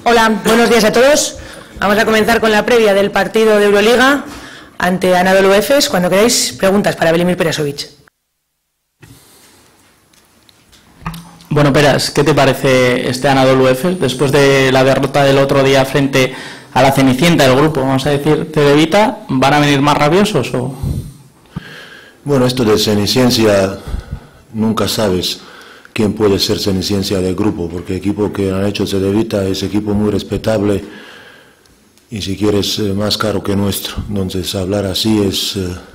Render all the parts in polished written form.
Hola, buenos días a todos. Vamos a comenzar con la previa del partido de Euroliga ante Anadolu Efes. Cuando queráis, preguntas para Velimir Perasovic. Bueno, Peras, ¿qué te parece este Anadolu Efes después de la derrota del otro día frente a la cenicienta del grupo? Vamos a decir, Cedevita, ¿van a venir más rabiosos o...? Bueno, esto de cenicienta nunca sabes quién puede ser cenicienta del grupo, porque el equipo que han hecho Cedevita es equipo muy respetable y si quieres más caro que nuestro. Entonces hablar así es,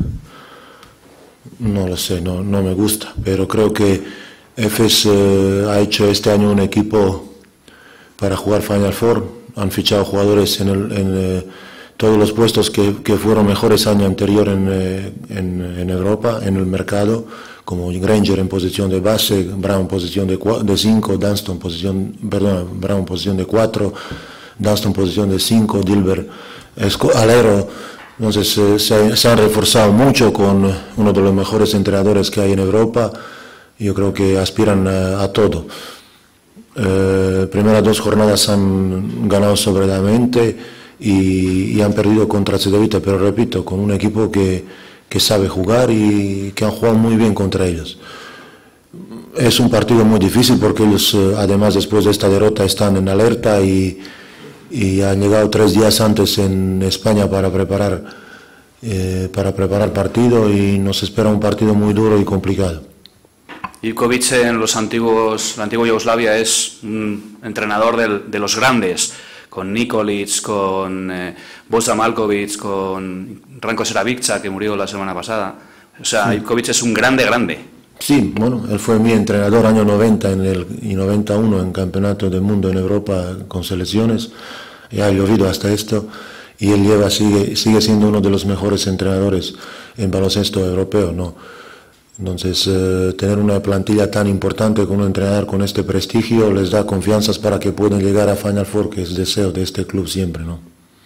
no lo sé, no me gusta, pero creo que Efes ha hecho este año un equipo para jugar Final Four, han fichado jugadores en todos los puestos que fueron mejores año anterior en Europa, en el mercado, como Granger en posición de base, Brown posición de 5, Brown posición de 4, Dunston posición de 5, Dilber alero. Entonces se han reforzado mucho con uno de los mejores entrenadores que hay en Europa. Yo creo que aspiran a todo. Primeras 2 jornadas han ganado sobradamente y han perdido contra Cedevita, pero repito, con un equipo que sabe jugar y que han jugado muy bien contra ellos. Es un partido muy difícil porque ellos, además, después de esta derrota están en alerta y han llegado 3 días antes en España para preparar partido y nos espera un partido muy duro y complicado. Ivkovic en la antigua Yugoslavia es un entrenador de los grandes, con Nikolic, con Boža Maljkovic, con Ranko Seravica, que murió la semana pasada. O sea, sí. Ivkovic es un grande. Sí, bueno, él fue mi entrenador año 90 y 91 en Campeonato del Mundo en Europa con selecciones. Ya ha llovido hasta esto y él sigue siendo uno de los mejores entrenadores en baloncesto europeo, ¿no? Entonces, tener una plantilla tan importante con un entrenador con este prestigio les da confianzas para que puedan llegar a Final Four, que es el deseo de este club siempre, ¿no?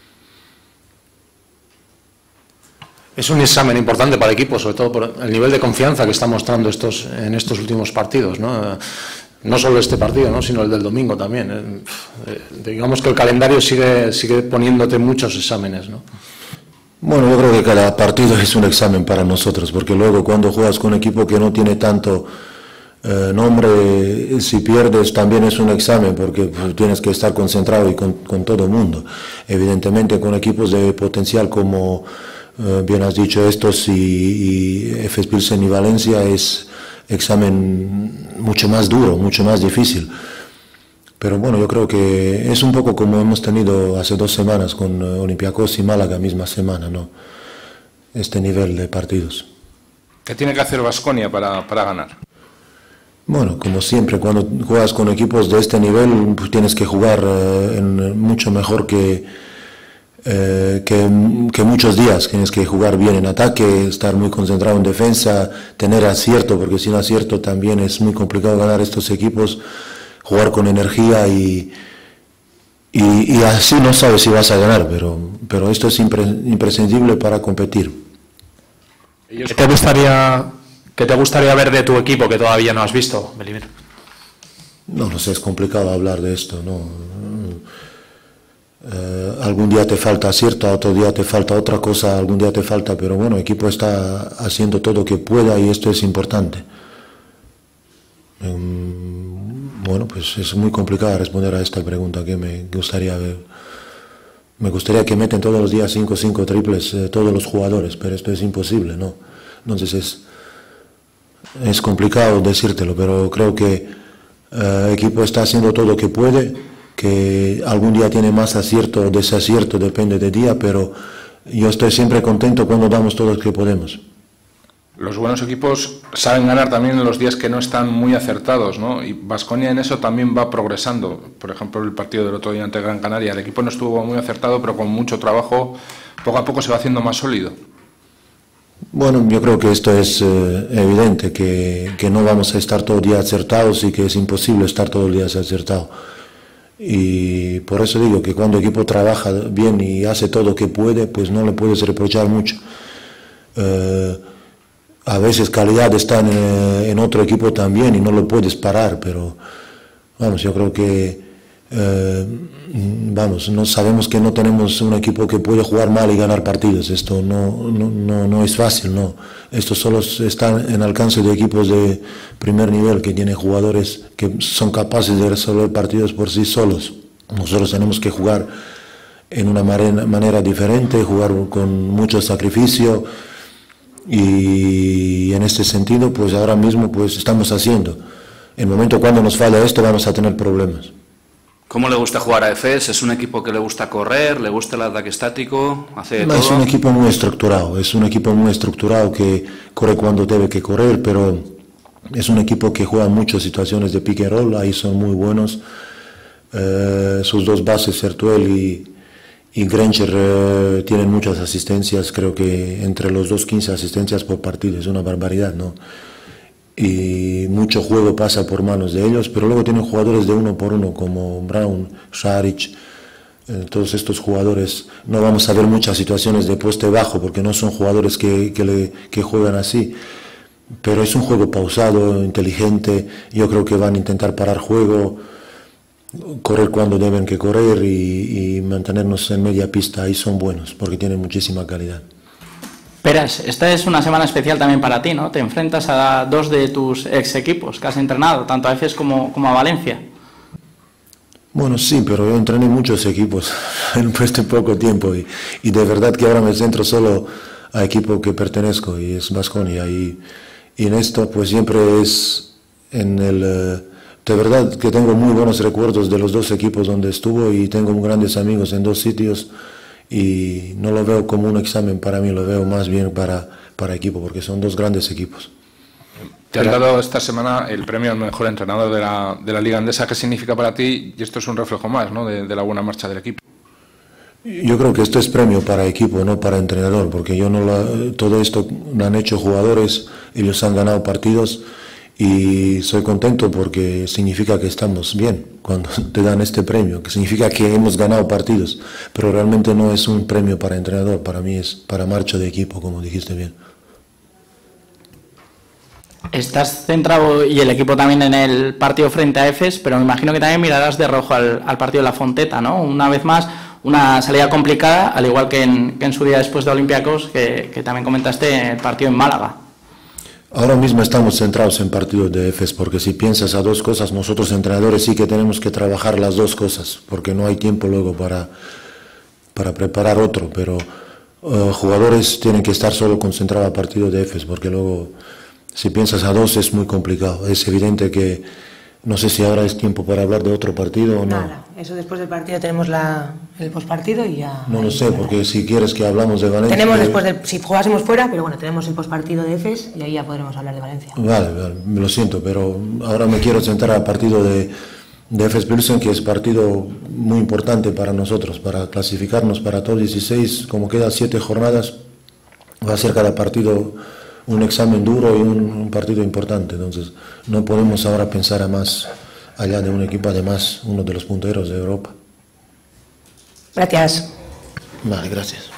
Es un examen importante para el equipo, sobre todo por el nivel de confianza que está mostrando en estos últimos partidos, ¿no? No solo este partido, ¿no?, sino el del domingo también. Digamos que el calendario sigue poniéndote muchos exámenes, ¿no? Bueno, yo creo que cada partido es un examen para nosotros, porque luego cuando juegas con un equipo que no tiene tanto nombre, si pierdes también es un examen, porque tienes que estar concentrado y con todo el mundo. Evidentemente con equipos de potencial como bien has dicho estos y Efes Pilsen y Valencia es examen mucho más duro, mucho más difícil. Pero bueno, yo creo que es un poco como hemos tenido hace 2 semanas con Olympiacos y Málaga, misma semana, ¿no? Este nivel de partidos. ¿Qué tiene que hacer Baskonia para ganar? Bueno, como siempre, cuando juegas con equipos de este nivel, pues tienes que jugar mucho mejor que muchos días. Tienes que jugar bien en ataque, estar muy concentrado en defensa, tener acierto, porque sin acierto también es muy complicado ganar estos equipos. Jugar con energía y así no sabes si vas a ganar, pero esto es imprescindible para competir. ¿Qué te gustaría ver de tu equipo que todavía no has visto, Velimir? No sé, es complicado hablar de esto, ¿no? Algún día te falta acierto, otro día te falta otra cosa, algún día te falta, pero bueno, el equipo está haciendo todo lo que pueda y esto es importante. Bueno, pues es muy complicado responder a esta pregunta que me gustaría ver. Me gustaría que meten todos los días 5 triples todos los jugadores, pero esto es imposible, ¿no? Entonces es complicado decírtelo, pero creo que el equipo está haciendo todo lo que puede, que algún día tiene más acierto o desacierto, depende del día, pero yo estoy siempre contento cuando damos todo lo que podemos. Los buenos equipos saben ganar también en los días que no están muy acertados, ¿no? Y Baskonia en eso también va progresando. Por ejemplo, el partido del otro día ante Gran Canaria, el equipo no estuvo muy acertado, pero con mucho trabajo, poco a poco se va haciendo más sólido. Bueno, yo creo que esto es evidente, que no vamos a estar todo el día acertados y que es imposible estar todo el día acertado. Y por eso digo que cuando el equipo trabaja bien y hace todo lo que puede, pues no le puedes reprochar mucho. A veces calidad está en otro equipo también y no lo puedes parar, pero vamos, yo creo que vamos, no sabemos que no tenemos un equipo que puede jugar mal y ganar partidos. Esto no es fácil, no. Esto solo está en alcance de equipos de primer nivel que tienen jugadores que son capaces de resolver partidos por sí solos. Nosotros tenemos que jugar en una manera diferente, jugar con mucho sacrificio, y en este sentido pues ahora mismo pues estamos haciendo. En el momento cuando nos falla esto vamos a tener problemas. ¿Cómo le gusta jugar a EFES? ¿Es un equipo que le gusta correr, le gusta el ataque estático, hace de todo? Es un equipo muy estructurado, que corre cuando debe que correr, pero es un equipo que juega muchas situaciones de pick and roll, ahí son muy buenos. Sus dos bases, Sertuel y Granger, tienen muchas asistencias, creo que entre los dos 15 asistencias por partido, es una barbaridad, ¿no? Y mucho juego pasa por manos de ellos, pero luego tienen jugadores de uno por uno como Brown, Šarić, todos estos jugadores. No vamos a ver muchas situaciones de poste bajo porque no son jugadores que juegan así, pero es un juego pausado, inteligente. Yo creo que van a intentar parar juego, correr cuando deben que correr y mantenernos en media pista. Ahí son buenos porque tienen muchísima calidad. Peras, esta es una semana especial también para ti, ¿no? Te enfrentas a dos de tus ex equipos que has entrenado, tanto a EFES como a Valencia. Bueno, sí, pero yo entrené muchos equipos en este poco tiempo y de verdad que ahora me centro solo al equipo que pertenezco y es Baskonia, y en esto pues siempre es en el... de verdad que tengo muy buenos recuerdos de los dos equipos donde estuvo y tengo grandes amigos en dos sitios. Y no lo veo como un examen para mí, lo veo más bien para equipo, porque son dos grandes equipos. Te han dado esta semana el premio al mejor entrenador de la Liga Endesa. ¿Qué significa para ti? Y esto es un reflejo más, ¿no?, de la buena marcha del equipo. Yo creo que esto es premio para equipo, no para entrenador, porque todo esto lo han hecho jugadores, ellos han ganado partidos. Y soy contento porque significa que estamos bien cuando te dan este premio, que significa que hemos ganado partidos, pero realmente no es un premio para entrenador, para mí es para marcha de equipo, como dijiste bien. Estás centrado, y el equipo también, en el partido frente a EFES, pero me imagino que también mirarás de rojo al partido de la Fonteta, ¿no? Una vez más, una salida complicada, al igual que en su día después de Olympiacos, que también comentaste, el partido en Málaga. Ahora mismo estamos centrados en partidos de EFES, porque si piensas a dos cosas, nosotros entrenadores sí que tenemos que trabajar las dos cosas, porque no hay tiempo luego para preparar otro, pero jugadores tienen que estar solo concentrados a partidos de EFES, porque luego si piensas a dos es muy complicado. Es evidente que no sé si ahora es tiempo para hablar de otro partido o no. Nada, eso después del partido tenemos el postpartido y ya... No lo sé, porque si quieres que hablamos de Valencia... Tenemos si jugásemos fuera, pero bueno, tenemos el postpartido de EFES y ahí ya podremos hablar de Valencia. Vale, me lo siento, pero ahora me quiero centrar al partido de EFES Pilsen, que es partido muy importante para nosotros, para clasificarnos para top 16, como quedan 7 jornadas, va a ser cada partido un examen duro y un partido importante, entonces no podemos ahora pensar a más allá de un equipo, además uno de los punteros de Europa. Gracias. Vale, gracias.